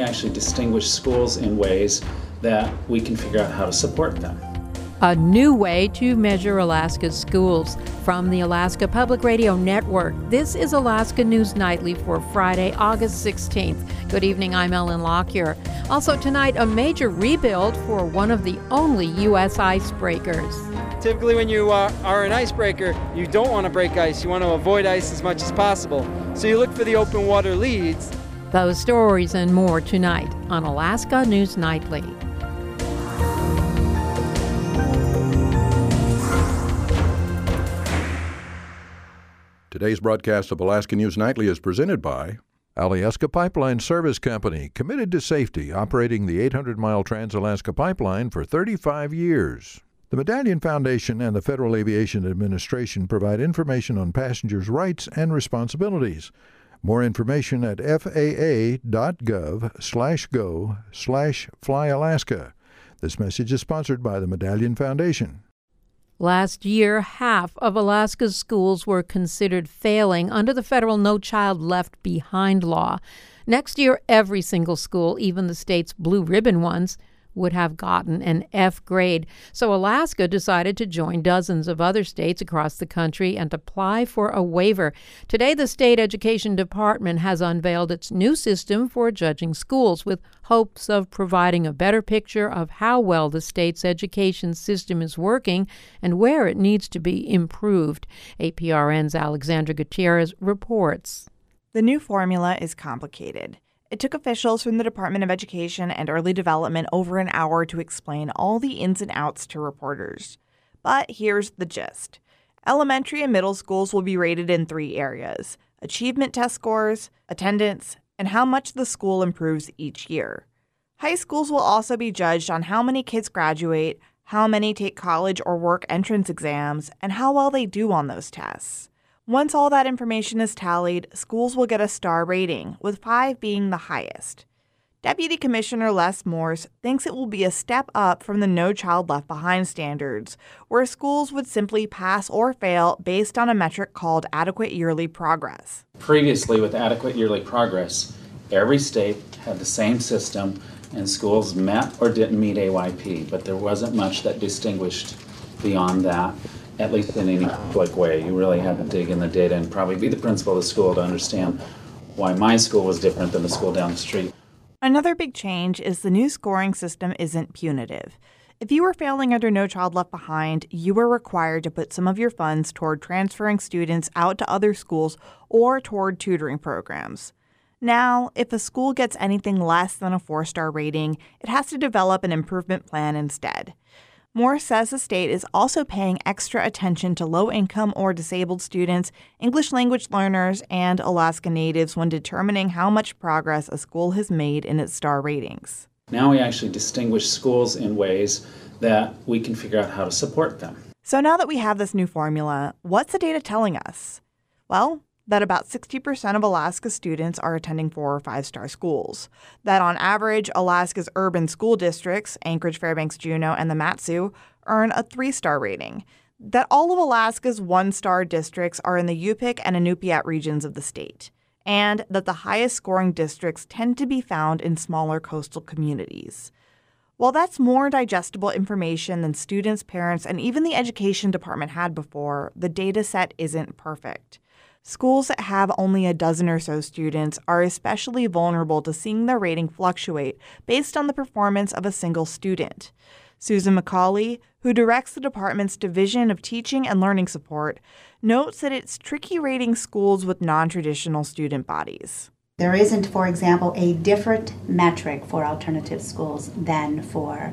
actually distinguish schools in ways that we can figure out how to support them. A new way to measure Alaska's schools. From the Alaska Public Radio Network, this is Alaska News Nightly for Friday, August 16th. Good evening, I'm Ellen Lockyer. Also tonight, a major rebuild for one of the only U.S. icebreakers. Typically when you are an icebreaker, you don't want to break ice. You want to avoid ice as much as possible. So you look for the open water leads. Those stories and more tonight on Alaska News Nightly. Today's broadcast of Alaska News Nightly is presented by Alyeska Pipeline Service Company, committed to safety, operating the 800-mile Trans-Alaska Pipeline for 35 years. The Medallion Foundation and the Federal Aviation Administration provide information on passengers' rights and responsibilities. More information at faa.gov/go/flyalaska. This message is sponsored by the Medallion Foundation. Last year, half of Alaska's schools were considered failing under the federal No Child Left Behind law. Next year, every single school, even the state's blue ribbon ones, would have gotten an F grade. So Alaska decided to join dozens of other states across the country and apply for a waiver. Today, the state education department has unveiled its new system for judging schools, with hopes of providing a better picture of how well the state's education system is working and where it needs to be improved. APRN's Alexandra Gutierrez reports. The new formula is complicated. It took officials from the Department of Education and Early Development over an hour to explain all the ins and outs to reporters. But here's the gist. Elementary and middle schools will be rated in 3 areas: achievement test scores, attendance, and how much the school improves each year. High schools will also be judged on how many kids graduate, how many take college or work entrance exams, and how well they do on those tests. Once all that information is tallied, schools will get a star rating, with 5 being the highest. Deputy Commissioner Les Morse thinks it will be a step up from the No Child Left Behind standards, where schools would simply pass or fail based on a metric called adequate yearly progress. Previously, with adequate yearly progress, every state had the same system and schools met or didn't meet AYP, but there wasn't much that distinguished beyond that. At least in any public way. You really had to dig in the data and probably be the principal of the school to understand why my school was different than the school down the street. Another big change is the new scoring system isn't punitive. If you were failing under No Child Left Behind, you were required to put some of your funds toward transferring students out to other schools or toward tutoring programs. Now, if a school gets anything less than a 4-star rating, it has to develop an improvement plan instead. Morse says the state is also paying extra attention to low-income or disabled students, English language learners, and Alaska Natives when determining how much progress a school has made in its star ratings. Now we actually distinguish schools in ways that we can figure out how to support them. So now that we have this new formula, what's the data telling us? Well, that about 60% of Alaska students are attending 4 or 5-star schools. That on average, Alaska's urban school districts, Anchorage, Fairbanks, Juneau, and the Mat-Su, earn a 3-star rating. That all of Alaska's 1-star districts are in the Yupik and Inupiat regions of the state. And that the highest scoring districts tend to be found in smaller coastal communities. While that's more digestible information than students, parents, and even the education department had before, the data set isn't perfect. Schools that have only a dozen or so students are especially vulnerable to seeing their rating fluctuate based on the performance of a single student. Susan McCauley, who directs the department's Division of Teaching and Learning Support, notes that it's tricky rating schools with non-traditional student bodies. There isn't, for example, a different metric for alternative schools than for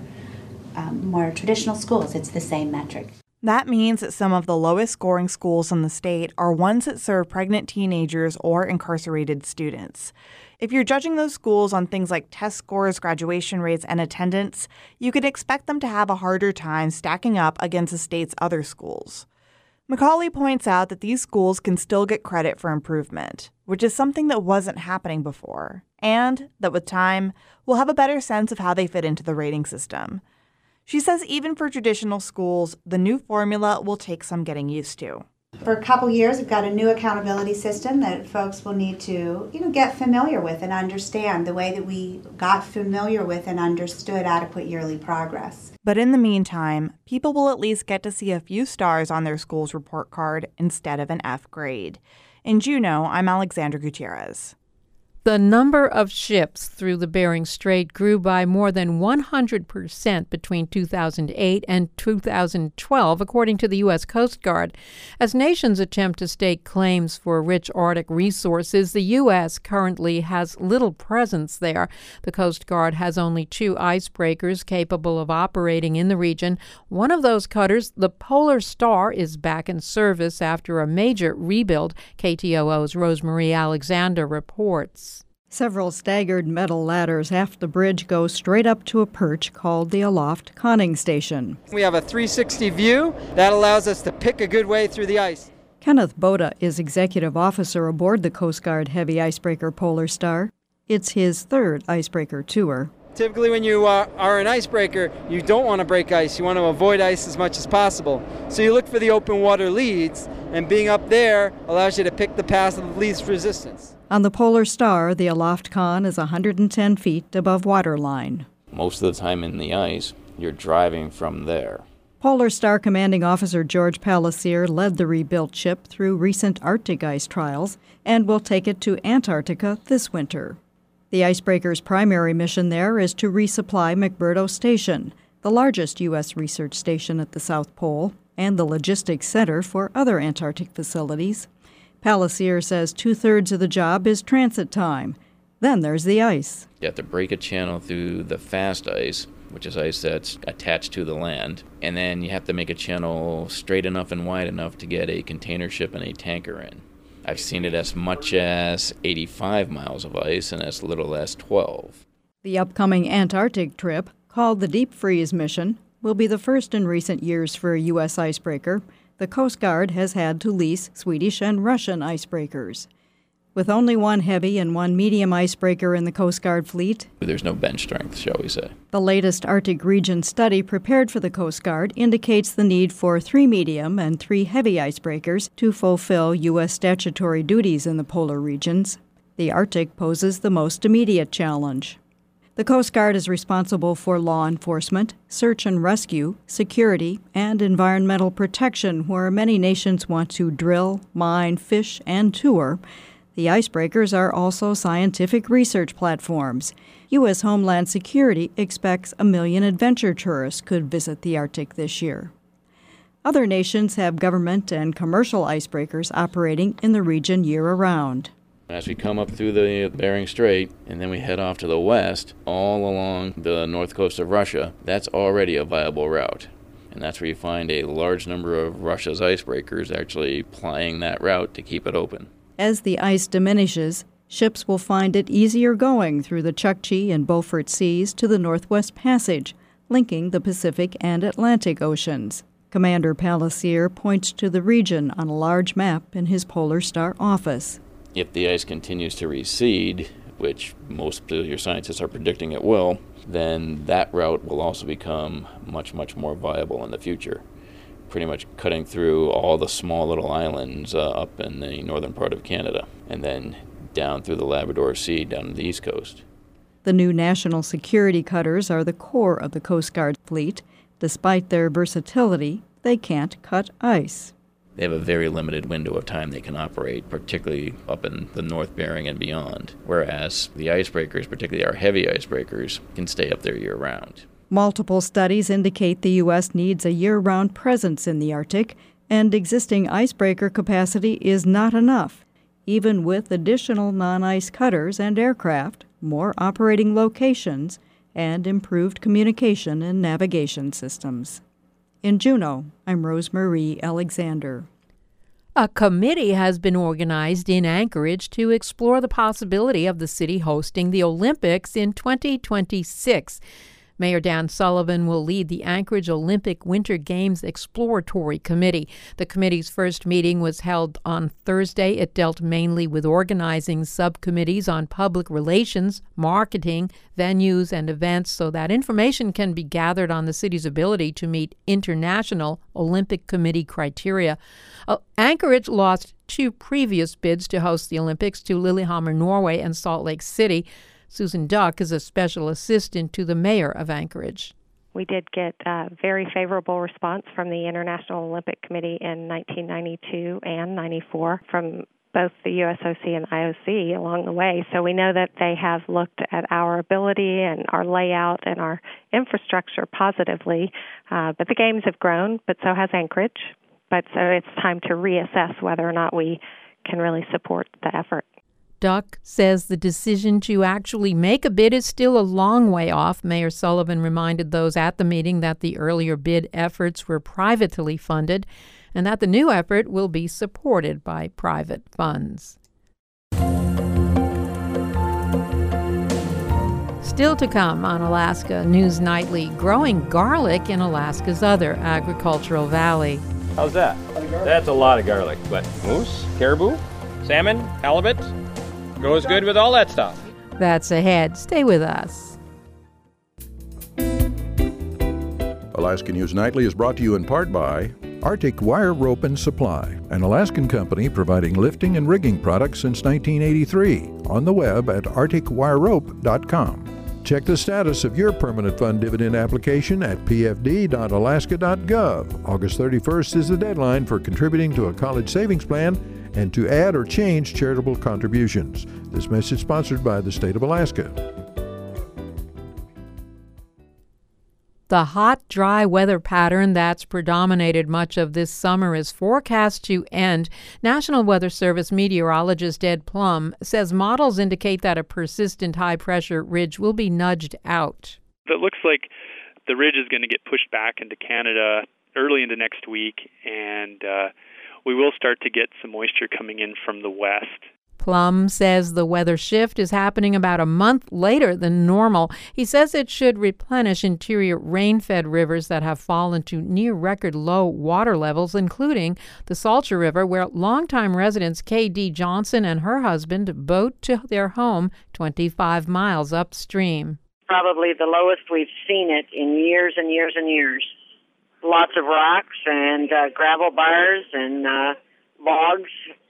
more traditional schools. It's the same metric. That means that some of the lowest scoring schools in the state are ones that serve pregnant teenagers or incarcerated students. If you're judging those schools on things like test scores, graduation rates, and attendance, you could expect them to have a harder time stacking up against the state's other schools. McCauley points out that these schools can still get credit for improvement, which is something that wasn't happening before, and that with time, we'll have a better sense of how they fit into the rating system. She says even for traditional schools, the new formula will take some getting used to. For a couple years, we've got a new accountability system that folks will need to, get familiar with and understand the way that we got familiar with and understood adequate yearly progress. But in the meantime, people will at least get to see a few stars on their school's report card instead of an F grade. In Juneau, I'm Alexandra Gutierrez. The number of ships through the Bering Strait grew by more than 100% between 2008 and 2012, according to the U.S. Coast Guard. As nations attempt to stake claims for rich Arctic resources, the U.S. currently has little presence there. The Coast Guard has only 2 icebreakers capable of operating in the region. One of those cutters, the Polar Star, is back in service after a major rebuild. KTOO's Rosemarie Alexander reports. Several staggered metal ladders aft the bridge go straight up to a perch called the Aloft Conning Station. We have a 360 view that allows us to pick a good way through the ice. Kenneth Boda is executive officer aboard the Coast Guard heavy icebreaker Polar Star. It's his 3rd icebreaker tour. Typically when you are an icebreaker, you don't want to break ice. You want to avoid ice as much as possible. So you look for the open water leads, and being up there allows you to pick the path of least resistance. On the Polar Star, the Aloft Con is 110 feet above waterline. Most of the time in the ice, you're driving from there. Polar Star Commanding Officer George Palacier led the rebuilt ship through recent Arctic ice trials and will take it to Antarctica this winter. The icebreaker's primary mission there is to resupply McMurdo Station, the largest U.S. research station at the South Pole and the logistics center for other Antarctic facilities. Palacier says 2/3 of the job is transit time. Then there's the ice. You have to break a channel through the fast ice, which is ice that's attached to the land, and then you have to make a channel straight enough and wide enough to get a container ship and a tanker in. I've seen it as much as 85 miles of ice and as little as 12. The upcoming Antarctic trip, called the Deep Freeze Mission, will be the first in recent years for a U.S. icebreaker. The Coast Guard has had to lease Swedish and Russian icebreakers. With only 1 heavy and 1 medium icebreaker in the Coast Guard fleet, There's no bench strength, shall we say. the latest Arctic region study prepared for the Coast Guard indicates the need for 3 medium and 3 heavy icebreakers to fulfill U.S. statutory duties in the polar regions. The Arctic poses the most immediate challenge. The Coast Guard is responsible for law enforcement, search and rescue, security, and environmental protection where many nations want to drill, mine, fish, and tour. The icebreakers are also scientific research platforms. U.S. Homeland Security expects 1 million adventure tourists could visit the Arctic this year. Other nations have government and commercial icebreakers operating in the region year-round. As we come up through the Bering Strait and then we head off to the west, all along the north coast of Russia, that's already a viable route. And that's where you find a large number of Russia's icebreakers actually plying that route to keep it open. As the ice diminishes, ships will find it easier going through the Chukchi and Beaufort Seas to the Northwest Passage, linking the Pacific and Atlantic Oceans. Commander Palacier points to the region on a large map in his Polar Star office. If the ice continues to recede, which most of your scientists are predicting it will, then that route will also become much, much more viable in the future. Pretty much cutting through all the small little islands up in the northern part of Canada, and then down through the Labrador Sea down to the east coast. The new national security cutters are the core of the Coast Guard fleet. Despite their versatility, they can't cut ice. They have a very limited window of time they can operate, particularly up in the North Bering and beyond, whereas the icebreakers, particularly our heavy icebreakers, can stay up there year-round. Multiple studies indicate the U.S. needs a year-round presence in the Arctic, and existing icebreaker capacity is not enough. Even with additional non-ice cutters and aircraft, more operating locations, and improved communication and navigation systems. In Juneau, I'm Rosemarie Alexander. A committee has been organized in Anchorage to explore the possibility of the city hosting the Olympics in 2026. Mayor Dan Sullivan will lead the Anchorage Olympic Winter Games Exploratory Committee. The committee's first meeting was held on Thursday. It dealt mainly with organizing subcommittees on public relations, marketing, venues, and events so that information can be gathered on the city's ability to meet International Olympic Committee criteria. Anchorage lost 2 previous bids to host the Olympics to Lillehammer, Norway, and Salt Lake City. Susan Duck is a special assistant to the mayor of Anchorage. We did get a very favorable response from the International Olympic Committee in 1992 and 94 from both the USOC and IOC along the way. So we know that they have looked at our ability and our layout and our infrastructure positively. But the games have grown, but so has Anchorage. But so it's time to reassess whether or not we can really support the effort. Duck says the decision to actually make a bid is still a long way off. Mayor Sullivan reminded those at the meeting that the earlier bid efforts were privately funded and that the new effort will be supported by private funds. Still to come on Alaska News Nightly, growing garlic in Alaska's other agricultural valley. How's that? That's a lot of garlic, but moose, caribou, salmon, halibut, goes good with all that stuff. That's ahead. Stay with us. Alaska News Nightly is brought to you in part by Arctic Wire Rope and Supply, an Alaskan company providing lifting and rigging products since 1983. On the web at arcticwirerope.com. Check the status of your permanent fund dividend application at pfd.alaska.gov. August 31st is the deadline for contributing to a college savings plan and to add or change charitable contributions. This message sponsored by the state of Alaska. The hot, dry weather pattern that's predominated much of this summer is forecast to end. National Weather Service meteorologist Ed Plum says models indicate that a persistent high-pressure ridge will be nudged out. It looks like the ridge is going to get pushed back into Canada early into next week, and we will start to get some moisture coming in from the west. Plum says the weather shift is happening about a month later than normal. He says it should replenish interior rain-fed rivers that have fallen to near-record low water levels, including the Salcher River, where longtime residents K.D. Johnson and her husband boat to their home 25 miles upstream. Probably the lowest we've seen it in years and years and years. Lots of rocks and gravel bars and logs.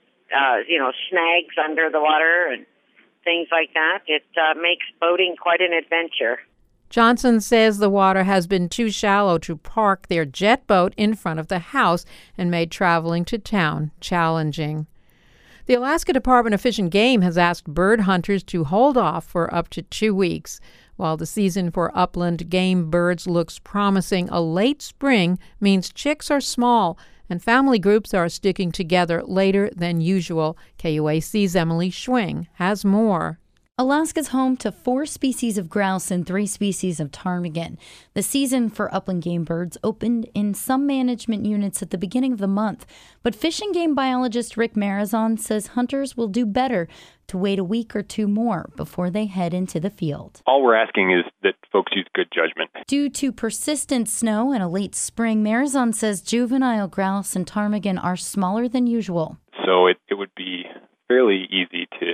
Snags under the water and things like that. It makes boating quite an adventure. Johnson says the water has been too shallow to park their jet boat in front of the house and made traveling to town challenging. The Alaska Department of Fish and Game has asked bird hunters to hold off for up to 2 weeks. While the season for upland game birds looks promising, a late spring means chicks are small and family groups are sticking together later than usual. KUAC's Emily Schwing has more. Alaska's home to 4 species of grouse and 3 species of ptarmigan. The season for upland game birds opened in some management units at the beginning of the month, but Fish and Game biologist Rick Marazon says hunters will do better to wait a week or 2 more before they head into the field. All we're asking is that folks use good judgment. Due to persistent snow and a late spring, Marazon says juvenile grouse and ptarmigan are smaller than usual. So it would be fairly easy to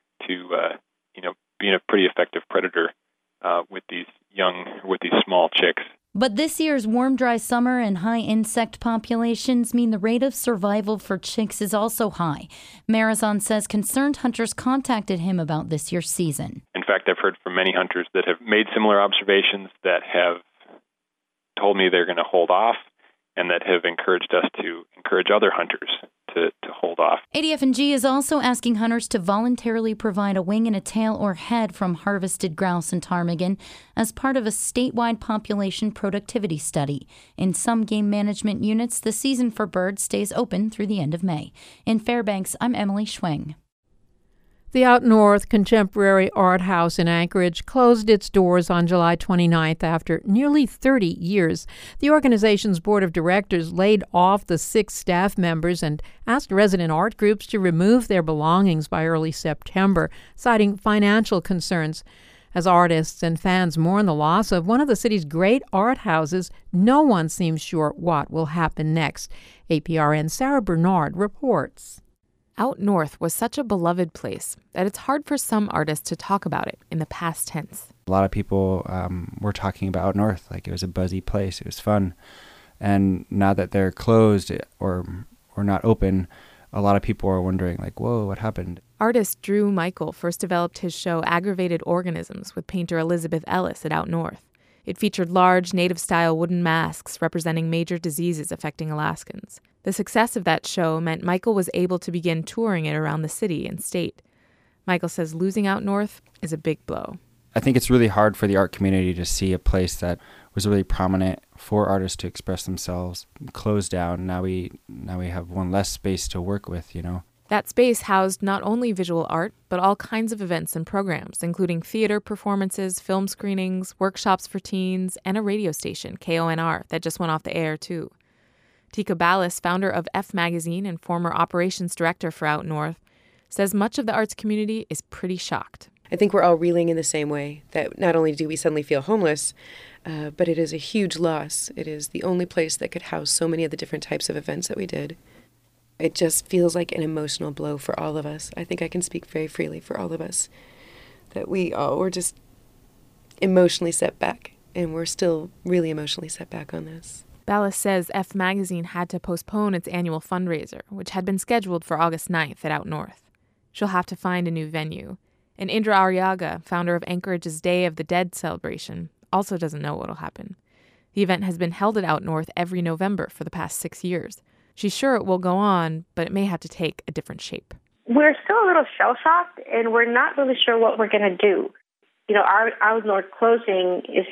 be a pretty effective predator with these small chicks. But this year's warm, dry summer and high insect populations mean the rate of survival for chicks is also high. Marazon says concerned hunters contacted him about this year's season. In fact, I've heard from many hunters that have made similar observations that have told me they're going to hold off and that have encouraged us to encourage other hunters to hold off. ADF&G is also asking hunters to voluntarily provide a wing and a tail or head from harvested grouse and ptarmigan as part of a statewide population productivity study. In some game management units, the season for birds stays open through the end of May. In Fairbanks, I'm Emily Schwing. The Out North Contemporary Art House in Anchorage closed its doors on July 29th after nearly 30 years. The organization's board of directors laid off the 6 staff members and asked resident art groups to remove their belongings by early September, citing financial concerns. As artists and fans mourn the loss of one of the city's great art houses, no one seems sure what will happen next. APRN's Sarah Bernard reports. Out North was such a beloved place that it's hard for some artists to talk about it in the past tense. A lot of people were talking about Out North like it was a buzzy place. It was fun. And now that they're closed or not open, a lot of people are wondering, like, whoa, what happened? Artist Drew Michael first developed his show Aggravated Organisms with painter Elizabeth Ellis at Out North. It featured large, native-style wooden masks representing major diseases affecting Alaskans. The success of that show meant Michael was able to begin touring it around the city and state. Michael says losing Out North is a big blow. I think it's really hard for the art community to see a place that was really prominent for artists to express themselves closed down. Now we have one less space to work with, you know. That space housed not only visual art, but all kinds of events and programs, including theater performances, film screenings, workshops for teens, and a radio station, KONR, that just went off the air, too. Tika Ballas, founder of F Magazine and former operations director for Out North, says much of the arts community is pretty shocked. I think we're all reeling in the same way, that not only do we suddenly feel homeless, but it is a huge loss. It is the only place that could house so many of the different types of events that we did. It just feels like an emotional blow for all of us. I think I can speak very freely for all of us, that we all were just emotionally set back, and we're still really emotionally set back on this. Ballas says F Magazine had to postpone its annual fundraiser, which had been scheduled for August 9th at Out North. She'll have to find a new venue. And Indra Arriaga, founder of Anchorage's Day of the Dead celebration, also doesn't know what'll happen. The event has been held at Out North every November for the past 6 years. She's sure it will go on, but it may have to take a different shape. We're still a little shell-shocked, and we're not really sure what we're going to do. You know, our Out North closing is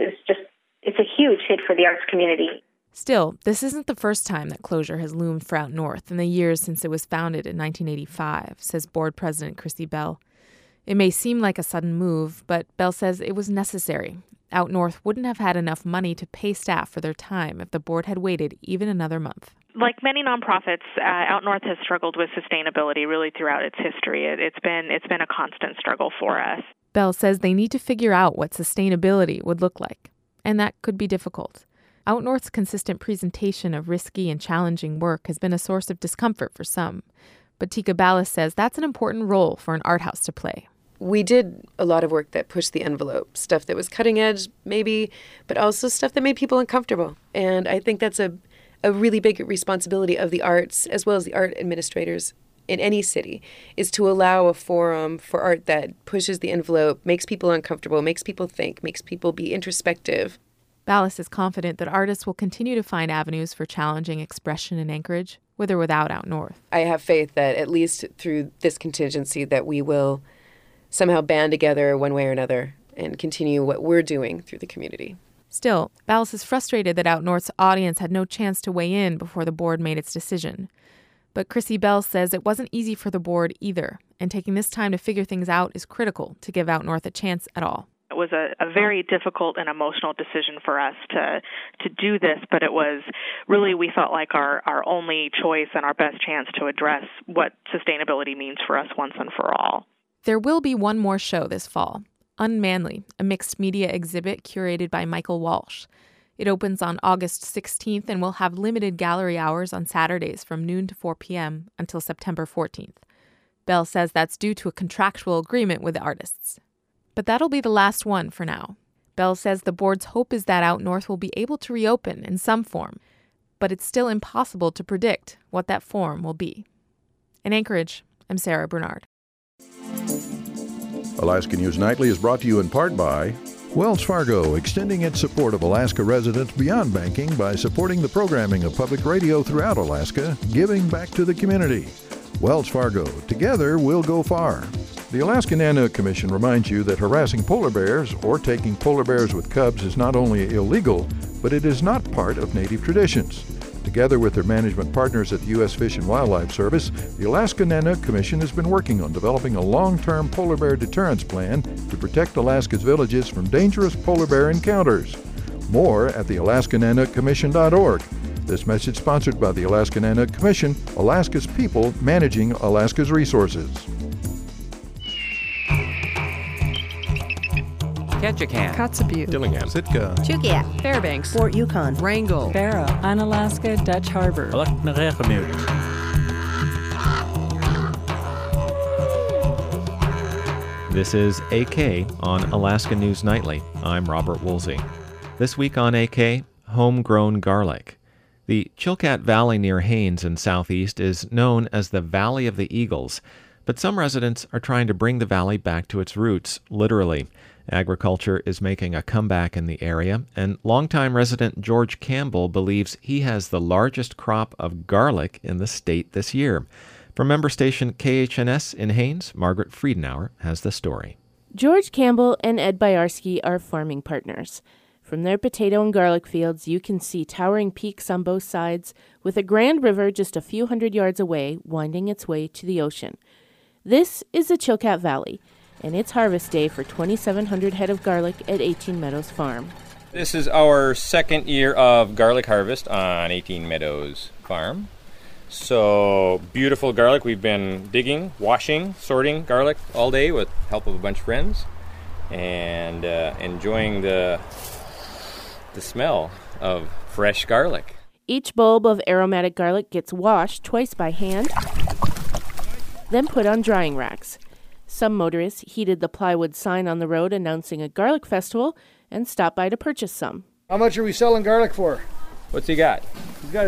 a huge hit for the arts community. Still, this isn't the first time that closure has loomed for Out North in the years since it was founded in 1985, says board president Chrissy Bell. It may seem like a sudden move, but Bell says it was necessary. Out North wouldn't have had enough money to pay staff for their time if the board had waited even another month. Like many nonprofits, Out North has struggled with sustainability really throughout its history. It's been a constant struggle for us. Bell says they need to figure out what sustainability would look like, and that could be difficult. Out North's consistent presentation of risky and challenging work has been a source of discomfort for some, but Tika Ballas says that's an important role for an art house to play. We did a lot of work that pushed the envelope, stuff that was cutting edge, maybe, but also stuff that made people uncomfortable. And I think that's a really big responsibility of the arts, as well as the art administrators in any city, is to allow a forum for art that pushes the envelope, makes people uncomfortable, makes people think, makes people be introspective. Ballas is confident that artists will continue to find avenues for challenging expression in Anchorage, with or without Out North. I have faith that at least through this contingency that we will somehow band together one way or another and continue what we're doing through the community. Still, Ballas is frustrated that Out North's audience had no chance to weigh in before the board made its decision. But Chrissy Bell says it wasn't easy for the board either, and taking this time to figure things out is critical to give Out North a chance at all. It was a very difficult and emotional decision for us to do this, but it was really, we felt like our only choice and our best chance to address what sustainability means for us once and for all. There will be one more show this fall, Unmanly, a mixed media exhibit curated by Michael Walsh. It opens on August 16th and will have limited gallery hours on Saturdays from noon to 4 p.m. until September 14th. Bell says that's due to a contractual agreement with the artists. But that'll be the last one for now. Bell says the board's hope is that Out North will be able to reopen in some form, but it's still impossible to predict what that form will be. In Anchorage, I'm Sarah Bernard. Alaska News Nightly is brought to you in part by Wells Fargo, extending its support of Alaska residents beyond banking by supporting the programming of public radio throughout Alaska, giving back to the community. Wells Fargo, together we'll go far. The Alaska Nanook Commission reminds you that harassing polar bears or taking polar bears with cubs is not only illegal, but it is not part of native traditions. Together with their management partners at the U.S. Fish and Wildlife Service, the Alaska Nanook Commission has been working on developing a long-term polar bear deterrence plan to protect Alaska's villages from dangerous polar bear encounters. More at the AlaskaNanookCommission.org. This message sponsored by the Alaska Nanook Commission, Alaska's people managing Alaska's resources. Ketchikan, Kotzebue, Dillingham, Sitka, Chukia, Fairbanks, Fort Yukon, Wrangell, Barrow, Unalaska, Dutch Harbor. This is AK on Alaska News Nightly. I'm Robert Woolsey. This week on AK, homegrown garlic. The Chilkat Valley near Haines in southeast is known as the Valley of the Eagles, but some residents are trying to bring the valley back to its roots, literally. Agriculture is making a comeback in the area, and longtime resident George Campbell believes he has the largest crop of garlic in the state this year. From member station KHNS in Haines, Margaret Friedenauer has the story. George Campbell and Ed Byarski are farming partners. From their potato and garlic fields, you can see towering peaks on both sides, with a grand river just a few hundred yards away winding its way to the ocean. This is the Chilkat Valley, and it's harvest day for 2,700 head of garlic at 18 Meadows Farm. This is our second year of garlic harvest on 18 Meadows Farm. So, beautiful garlic. We've been digging, washing, sorting garlic all day with the help of a bunch of friends, and enjoying the smell of fresh garlic. Each bulb of aromatic garlic gets washed twice by hand, then put on drying racks. Some motorists heeded the plywood sign on the road announcing a garlic festival and stopped by to purchase some. How much are we selling garlic for? What's he got? He's got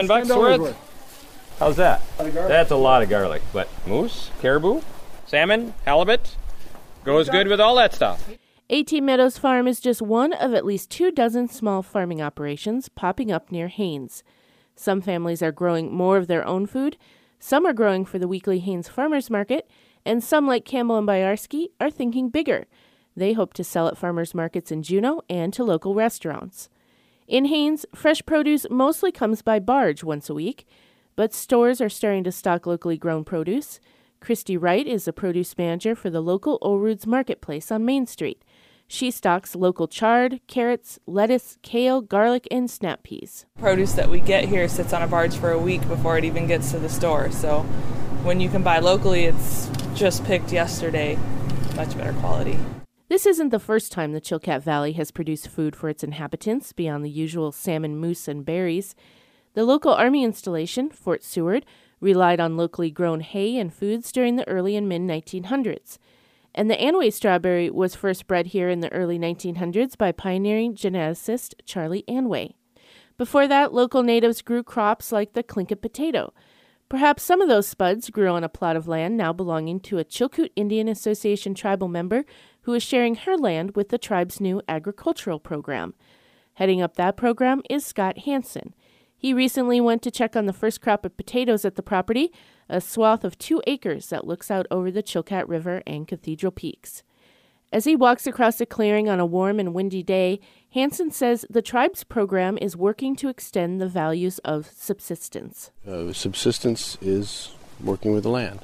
$10 worth? How's that? That's a lot of garlic. But moose, caribou, salmon, halibut, goes good with all that stuff. 18 Meadows Farm is just one of at least 24 small farming operations popping up near Haines. Some families are growing more of their own food, some are growing for the weekly Haines Farmers Market, and some, like Campbell and Byarski, are thinking bigger. They hope to sell at farmers markets in Juneau and to local restaurants. In Haines, fresh produce mostly comes by barge once a week, but stores are starting to stock locally grown produce. Christy Wright is the produce manager for the local Orudes Marketplace on Main Street. She stocks local chard, carrots, lettuce, kale, garlic, and snap peas. Produce that we get here sits on a barge for a week before it even gets to the store. So when you can buy locally, it's just picked yesterday. Much better quality. This isn't the first time the Chilkat Valley has produced food for its inhabitants beyond the usual salmon, moose, and berries. The local Army installation, Fort Seward, relied on locally grown hay and foods during the early and mid-1900s. And the Anway strawberry was first bred here in the early 1900s by pioneering geneticist Charlie Anway. Before that, local natives grew crops like the Tlingit potato. Perhaps some of those spuds grew on a plot of land now belonging to a Chilkoot Indian Association tribal member who is sharing her land with the tribe's new agricultural program. Heading up that program is Scott Hansen. He recently went to check on the first crop of potatoes at the property, a swath of 2 acres that looks out over the Chilkat River and Cathedral Peaks. As he walks across the clearing on a warm and windy day, Hansen says the tribe's program is working to extend the values of subsistence. Subsistence is working with the land.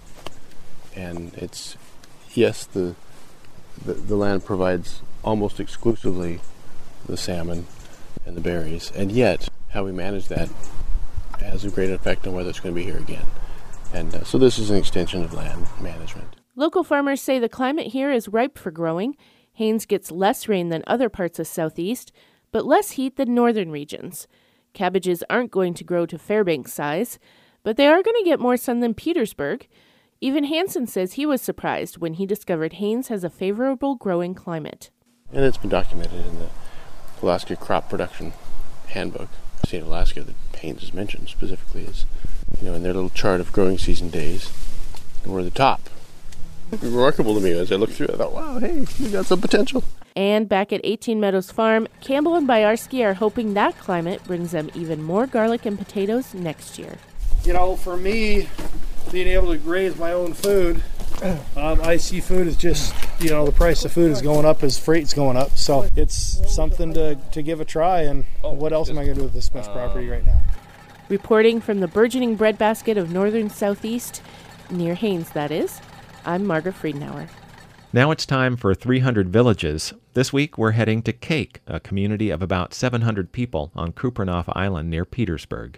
And it's, yes, the land provides almost exclusively the salmon and the berries, and yet how we manage that has a great effect on whether it's going to be here again. And so this is an extension of land management. Local farmers say the climate here is ripe for growing. Haines gets less rain than other parts of Southeast, but less heat than northern regions. Cabbages aren't going to grow to Fairbanks size, but they are going to get more sun than Petersburg. Even Hansen says he was surprised when he discovered Haines has a favorable growing climate. And it's been documented in the Alaska Crop Production Handbook. The state of Alaska that Haines is mentioned specifically is, in their little chart of growing season days, and we're at the top. Remarkable to me as I looked through it. I thought, wow, hey, we got some potential. And back at 18 Meadows Farm, Campbell and Byarski are hoping that climate brings them even more garlic and potatoes next year. For me, being able to raise my own food, I see food as just, the price of food is going up as freight's going up. So it's something to give a try. And what else am I going to do with this much property right now? Reporting from the burgeoning breadbasket of northern Southeast, near Haines, that is, I'm Margaret Friedenauer. Now it's time for 300 Villages. This week we're heading to Cake, a community of about 700 people on Kupreanof Island near Petersburg.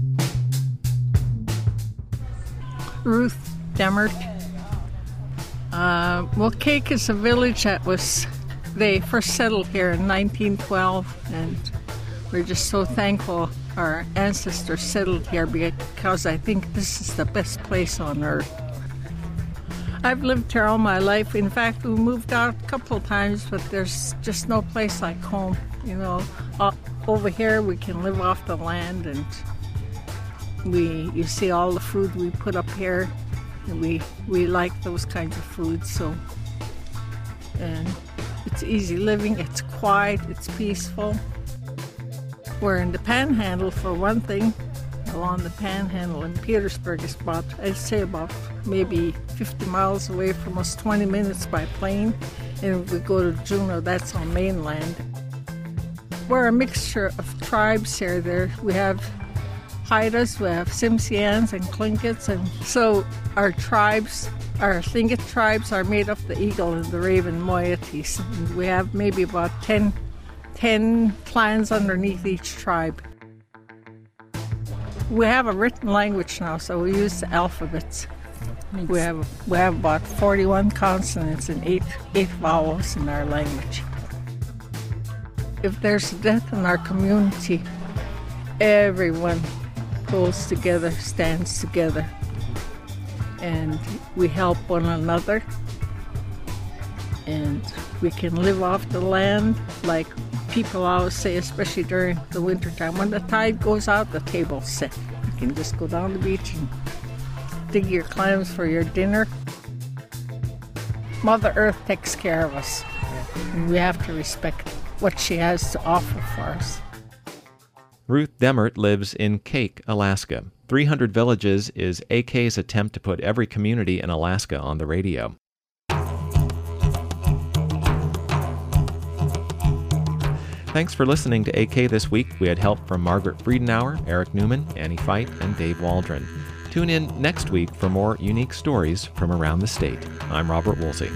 Ruth Demert. Well, Cake is a village they first settled here in 1912, and we're just so thankful our ancestors settled here because I think this is the best place on earth. I've lived here all my life. In fact, we moved out a couple of times, but there's just no place like home. Over here we can live off the land, and you see all the food we put up here, and we like those kinds of foods. And it's easy living, it's quiet, it's peaceful. We're in the Panhandle for one thing. Along the Panhandle in Petersburg is I'd say about maybe 50 miles away from us, 20 minutes by plane. And if we go to Juneau, that's on mainland. We're a mixture of tribes here. We have Haidas, we have Tsimshians and Tlinkits, and so our Tlingit tribes are made of the Eagle and the Raven moieties. And we have maybe about 10 clans underneath each tribe. We have a written language now, so we use the alphabets. We have about 41 consonants and eight vowels in our language. If there's a death in our community, everyone goes together, stands together, and we help one another. And we can live off the land like people always say, especially during the winter time. When the tide goes out, the table's set. You can just go down the beach and dig your clams for your dinner. Mother Earth takes care of us, and we have to respect what she has to offer for us. Ruth Demert lives in Cake, Alaska. 300 Villages is AK's attempt to put every community in Alaska on the radio. Thanks for listening to AK This Week. We had help from Margaret Friedenauer, Eric Newman, Annie Feit, and Dave Waldron. Tune in next week for more unique stories from around the state. I'm Robert Woolsey.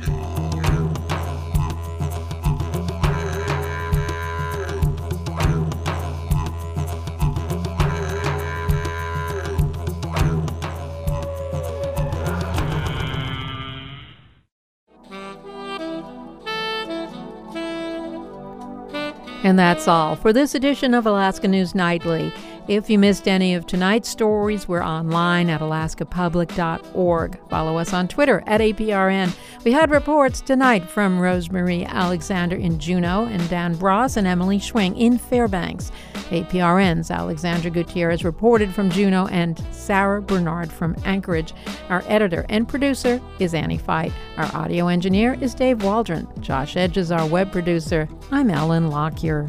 And that's all for this edition of Alaska News Nightly. If you missed any of tonight's stories, we're online at alaskapublic.org. Follow us on Twitter at APRN. We had reports tonight from Rosemarie Alexander in Juneau and Dan Bross and Emily Schwing in Fairbanks. APRN's Alexandra Gutierrez reported from Juneau and Sarah Bernard from Anchorage. Our editor and producer is Annie Feit. Our audio engineer is Dave Waldron. Josh Edge is our web producer. I'm Ellen Lockyer.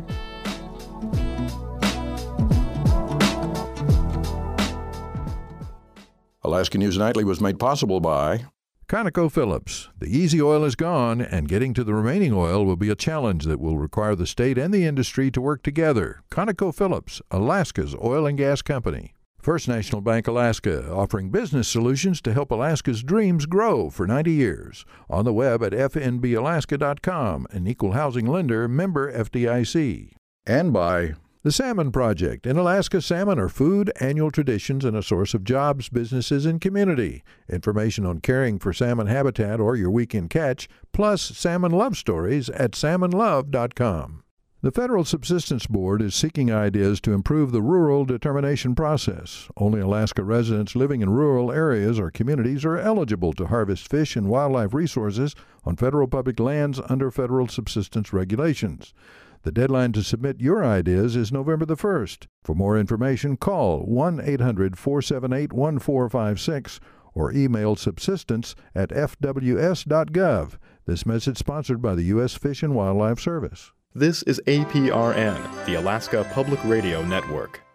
Alaska News Nightly was made possible by ConocoPhillips. The easy oil is gone, and getting to the remaining oil will be a challenge that will require the state and the industry to work together. ConocoPhillips, Alaska's oil and gas company. First National Bank Alaska, offering business solutions to help Alaska's dreams grow for 90 years. On the web at fnbalaska.com, an equal housing lender, member FDIC. And by The Salmon Project. In Alaska, salmon are food, annual traditions, and a source of jobs, businesses, and community. Information on caring for salmon habitat or your weekend catch, plus salmon love stories at salmonlove.com. The Federal Subsistence Board is seeking ideas to improve the rural determination process. Only Alaska residents living in rural areas or communities are eligible to harvest fish and wildlife resources on federal public lands under federal subsistence regulations. The deadline to submit your ideas is November the 1st. For more information, call 1-800-478-1456 or email subsistence@fws.gov. This message sponsored by the U.S. Fish and Wildlife Service. This is APRN, the Alaska Public Radio Network.